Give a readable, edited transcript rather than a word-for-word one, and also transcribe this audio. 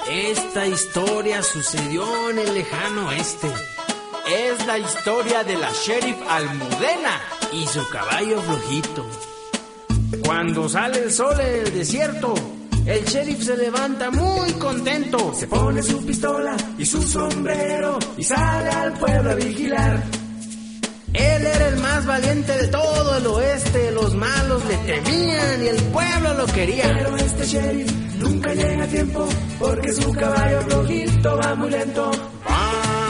Esta historia sucedió en el lejano oeste. Es la historia de la Sheriff Almudena y su caballo flojito. Cuando sale el sol en el desierto, el sheriff se levanta muy contento. Se pone su pistola y su sombrero y sale al pueblo a vigilar. Él era el más valiente de todo el oeste. Los malos le temían y el pueblo lo quería. Pero este sheriff nunca llega a tiempo porque su caballo flojito va muy lento.